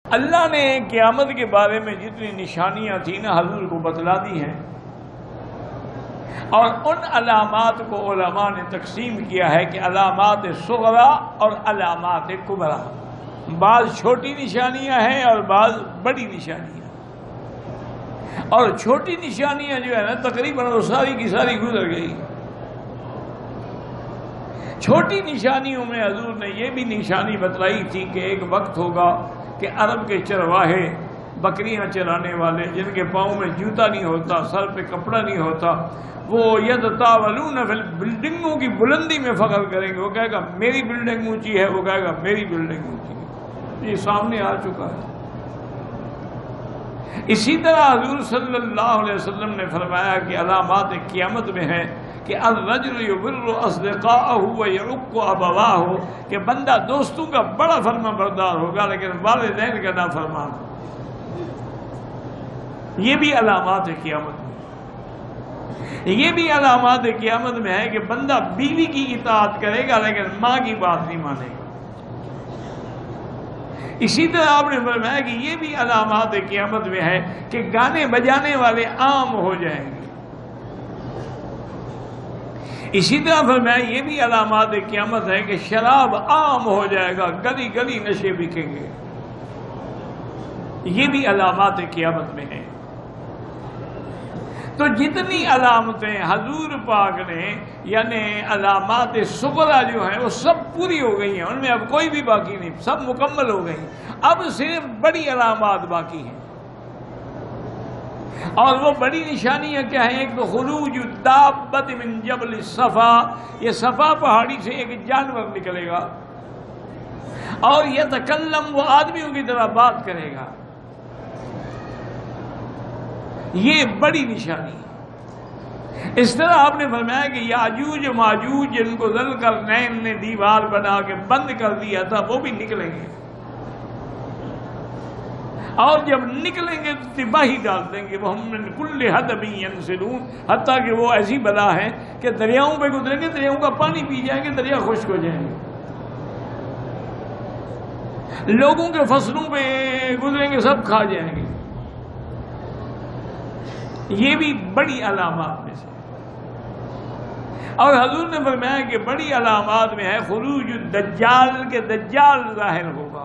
اللہ نے قیامت کے بارے میں جتنی نشانیاں تھیں نا حضور کو بتلا دی ہیں، اور ان علامات کو علماء نے تقسیم کیا ہے کہ علامات صغرا اور علامات کبرا۔ بعض چھوٹی نشانیاں ہیں اور بعض بڑی نشانیاں، اور چھوٹی نشانیاں جو ہے نا تقریباً وہ ساری کی ساری گزر گئی۔ چھوٹی نشانیوں میں حضور نے یہ بھی نشانی بتلائی تھی کہ ایک وقت ہوگا کہ عرب کے چرواہے، بکریاں چرانے والے جن کے پاؤں میں جوتا نہیں ہوتا، سر پہ کپڑا نہیں ہوتا، وہ یتطاولون فی بلڈنگوں کی بلندی میں فخر کریں گے۔ وہ کہے گا میری بلڈنگ اونچی ہے، وہ کہے گا میری بلڈنگ اونچی ہے۔ یہ سامنے آ چکا ہے۔ اسی طرح حضور صلی اللہ علیہ وسلم نے فرمایا کہ علامات قیامت میں ہے کہ الرجل یبر اصدقاءہ ویعق ابواہ، کہ بندہ دوستوں کا بڑا فرما بردار ہوگا لیکن والدین کا نافرمان۔ یہ بھی علامات قیامت میں، یہ بھی علامات قیامت میں ہے کہ بندہ بیوی کی اطاعت کرے گا لیکن ماں کی بات نہیں مانے گا۔ اسی طرح آپ نے فرمایا کہ یہ بھی علامات قیامت میں ہے کہ گانے بجانے والے عام ہو جائیں گے۔ اسی طرح فرمایا یہ بھی علامات قیامت ہے کہ شراب عام ہو جائے گا، گلی گلی نشے بکیں گے۔ یہ بھی علامات قیامت میں ہے۔ تو جتنی علامتیں حضور پاک نے یعنی علامات صغرا جو ہیں وہ سب پوری ہو گئی ہیں، ان میں اب کوئی بھی باقی نہیں، سب مکمل ہو گئی۔ اب صرف بڑی علامات باقی ہیں، اور وہ بڑی نشانیاں کیا ہیں؟ ایک تو خروج دابۃ من جبل صفا، یہ صفا پہاڑی سے ایک جانور نکلے گا اور یتکلم، وہ آدمیوں کی طرح بات کرے گا۔ یہ بڑی نشانی ہے۔ اس طرح آپ نے فرمایا کہ یاجوج و ماجوج جن کو ذوالقرنین نے دیوار بنا کے بند کر دیا تھا وہ بھی نکلیں گے، اور جب نکلیں گے تو تباہی ڈال دیں گے۔ وہ ہم من کل حدب ینسلون، حتیٰ کہ وہ ایسی بلا ہے کہ دریاؤں پہ گزریں گے، دریاؤں کا پانی پی جائیں گے، دریا خشک ہو جائیں گے۔ لوگوں کے فصلوں پہ گزریں گے، سب کھا جائیں گے۔ یہ بھی بڑی علامات میں سے۔ اور حضور نے فرمایا کہ بڑی علامات میں ہے خروج الدجال، کے دجال ظاہر ہوگا۔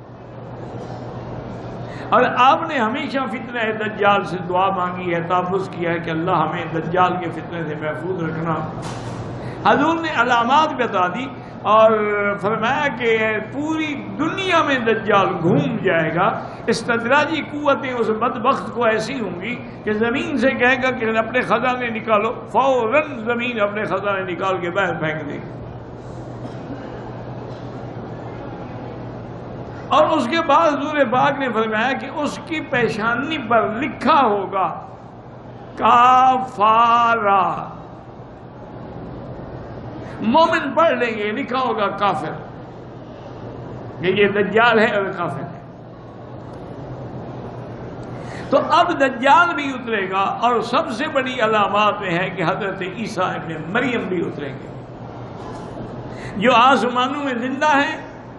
اور آپ نے ہمیشہ فتنہ دجال سے دعا مانگی ہے، تحفظ کیا ہے کہ اللہ ہمیں دجال کے فتنے سے محفوظ رکھنا۔ حضور نے علامات بتا دی اور فرمایا کہ پوری دنیا میں دجال گھوم جائے گا۔ استدراجی قوتیں اس بدبخت کو ایسی ہوں گی کہ زمین سے کہے گا کہ اپنے خزانے نکالو، فوراً زمین اپنے خزانے نکال کے باہر پھینک دے گی۔ اور اس کے بعد حضور پاک نے فرمایا کہ اس کی پیشانی پر لکھا ہوگا کافارا، مومن پڑھ لیں گے لکھا ہوگا کافر، کہ یہ دجال ہے اور کافر ہے۔ تو اب دجال بھی اترے گا، اور سب سے بڑی علامات میں ہے کہ حضرت عیسیٰ ابن مریم بھی اتریں گے، جو آسمانوں میں زندہ ہیں۔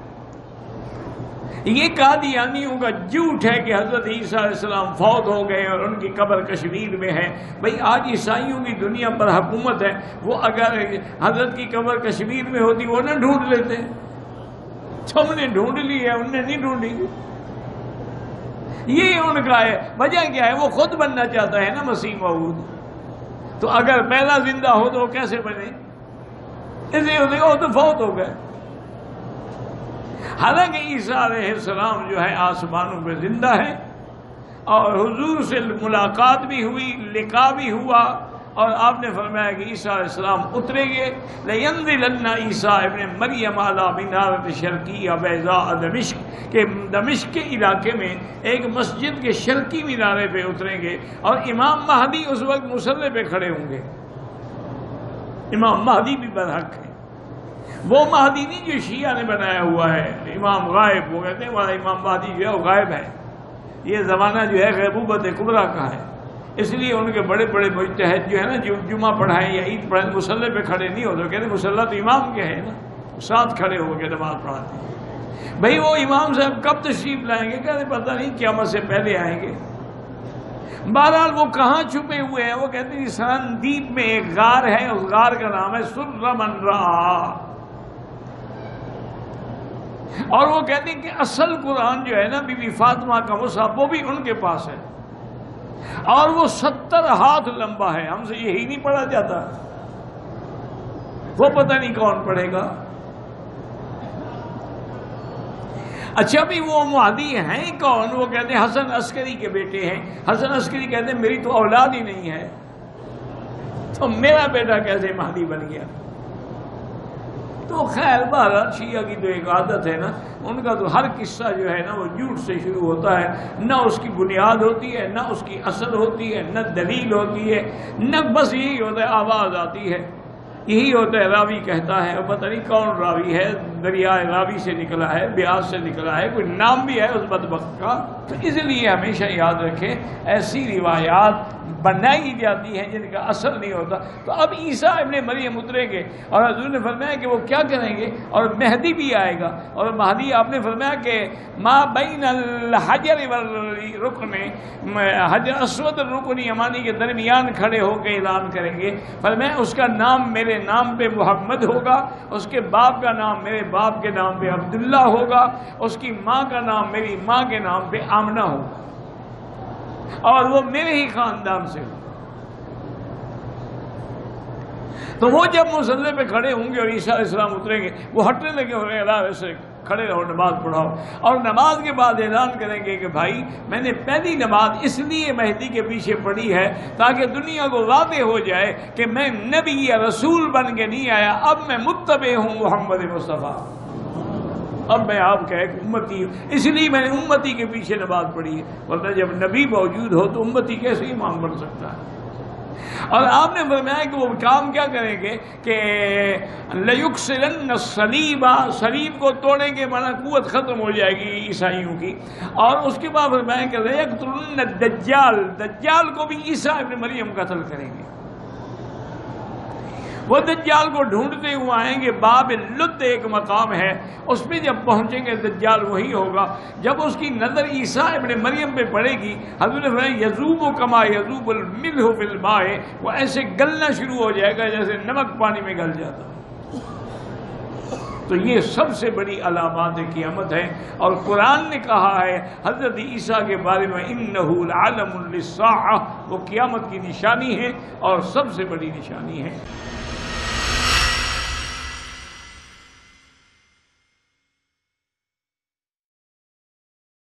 یہ قادیانیوں کا جھوٹ ہے کہ حضرت عیسیٰ علیہ السلام فوت ہو گئے اور ان کی قبر کشمیر میں ہے۔ بھئی آج عیسائیوں کی دنیا پر حکومت ہے، وہ اگر حضرت کی قبر کشمیر میں ہوتی وہ نہ ڈھونڈ لیتے۔ تم نے ڈھونڈ لی ہے، انہوں نے نہیں ڈھونڈی۔ یہ ان کا ہے۔ وجہ کیا ہے؟ وہ خود بننا چاہتا ہے نا مسیح موعود، تو اگر پہلا زندہ ہو تو وہ کیسے بنے؟ اس لیے وہ تو فوت ہو گئے۔ حالانکہ عیسیٰ علیہ السلام جو ہے آسمانوں پہ زندہ ہے، اور حضور سے ملاقات بھی ہوئی، لقاء بھی ہوا، اور آپ نے فرمایا کہ عیسیٰ علیہ السلام اتریں گے۔ لَيَنزِلَنَّ عیسیٰ ابن مریم علی منارۃ شرقیہ بیضاء دمشق، کہ دمشق کے علاقے میں ایک مسجد کے شرقی مینارے پہ اتریں گے، اور امام مہدی اس وقت مصلی پہ کھڑے ہوں گے۔ امام مہدی بھی برحق ہے، وہ مہدی نہیں جو شیعہ نے بنایا ہوا ہے، امام غائب، وہ کہتے ہیں ہمارا امام مہدی جو ہے وہ غائب ہے۔ یہ زمانہ جو ہے غیبوبت کبریٰ کا ہے، اس لیے ان کے بڑے بڑے مجتہد جو ہے نا، جو جمعہ پڑھائیں یا عید پڑھائیں مصلی پہ کھڑے نہیں ہوتے، کہتے ہیں مصلی تو امام کے ہے نا، ساتھ کھڑے ہو کے نماز پڑھاتے ہیں۔ بھئی وہ امام صاحب کب تشریف لائیں گے؟ کہتے پتہ نہیں قیامت سے پہلے آئیں گے۔ بہرحال وہ کہاں چھپے ہوئے ہیں؟ وہ کہتے ہیں سرندیپ میں ایک غار ہے، اس غار کا نام ہے سر من رہا، اور وہ کہتے ہیں کہ اصل قرآن جو ہے نا بی بی فاطمہ کا مصحف وہ بھی ان کے پاس ہے، اور وہ 70 ہاتھ لمبا ہے، ہم سے یہی نہیں پڑھا جاتا، وہ پتہ نہیں کون پڑھے گا۔ اچھا بھی وہ مہدی ہیں کون؟ وہ کہتے ہیں حسن عسکری کے بیٹے ہیں۔ حسن عسکری کہتے ہیں میری تو اولاد ہی نہیں ہے، تو میرا بیٹا کیسے مہدی بن گیا؟ تو خیر بہرحال شیعہ کی تو ایک عادت ہے نا، ان کا تو ہر قصہ جو ہے نا وہ جھوٹ سے شروع ہوتا ہے، نہ اس کی بنیاد ہوتی ہے، نہ اس کی اصل ہوتی ہے، نہ دلیل ہوتی ہے، نہ بس یہی ہوتا ہے آواز آتی ہے، یہی ہوتا ہے راوی کہتا ہے، اور پتہ نہیں کون راوی ہے، دریائے راوی سے نکلا ہے، بیاس سے نکلا ہے، کوئی نام بھی ہے اس بدبخت کا۔ تو اس لیے ہمیشہ یاد رکھیں ایسی روایات بنائی جاتی ہیں جن کا اصل نہیں ہوتا۔ تو اب عیسیٰ ابن مریم اتریں گے اور حضور نے فرمایا کہ وہ کیا کریں گے، اور مہدی بھی آئے گا، اور مہدی آپ نے فرمایا کہ ما بین الحجر والرکن، حجر اسود اور رکن یمانی کے درمیان کھڑے ہو کے اعلان کریں گے، فرمایا اس کا نام میرے نام پہ محمد ہوگا، اس کے باپ کا نام میرے باپ کے نام پہ عبداللہ ہوگا، اس کی ماں کا نام میری ماں کے نام پہ آمنہ ہوگا، اور وہ میرے ہی خاندان سے ہو۔ تو وہ جب مصلی پہ کھڑے ہوں گے اور عیسیٰ علیہ السلام اتریں گے، وہ ہٹنے لگے ہو رہے اللہ ویسے کھڑے رہو نماز پڑھاؤ، اور نماز کے بعد اعلان کریں گے کہ بھائی میں نے پہلی نماز اس لیے مہدی کے پیچھے پڑھی ہے تاکہ دنیا کو واضح ہو جائے کہ میں نبی یا رسول بن کے نہیں آیا، اب میں متبع ہوں محمد مصطفیٰ، اب میں آپ کا ایک امتی ہوں، اس لیے میں نے امتی کے پیچھے نماز پڑھی ہے، ورنہ جب نبی موجود ہو تو امتی کیسے امام بن سکتا ہے؟ اور آپ نے فرمایا کہ وہ کام کیا کریں گے کہ لَيُكْسِرَنَّ الصَّلِيبَ، صلیب کو توڑیں گے، مانا قوت ختم ہو جائے گی عیسائیوں کی، اور اس کے بعد فرمایا کہ لَيَقْتُلُنَّ الدَّجَّالَ، دجال کو بھی عیسیٰ ابن مریم قتل کریں گے۔ وہ دجال کو ڈھونڈتے ہوئے آئیں گے، باب لد ایک مقام ہے، اس پہ جب پہنچیں گے دجال وہی ہوگا، جب اس کی نظر عیسیٰ ابن مریم پہ پڑے گی، حضور نے فرمایا یذوب کما یذوب الملح فی الماء، وہ ایسے گلنا شروع ہو جائے گا جیسے نمک پانی میں گل جاتا ہے۔ تو یہ سب سے بڑی علامات قیامت ہے، اور قرآن نے کہا ہے حضرت عیسیٰ کے بارے میں انہ لعلم للساعہ، وہ قیامت کی نشانی ہے اور سب سے بڑی نشانی ہے۔